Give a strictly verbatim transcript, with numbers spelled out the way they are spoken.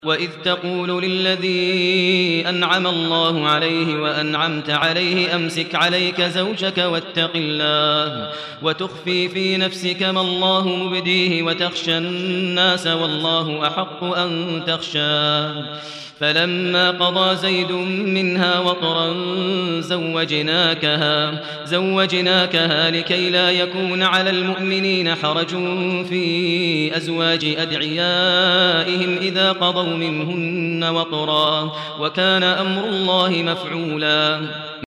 وإذ تقول للذي أنعم الله عليه وأنعمت عليه أمسك عليك زوجك واتق الله وتخفي في نفسك ما الله مبديه وتخشى الناس والله أحق أن تخشاه فلما قضى زيد منها وطرا زوجناكها, زوجناكها لكي لا يكون على المؤمنين حرج في أزواج أدعيائهم إذا قضوا منهن وطرا وكان أمر الله مفعولا.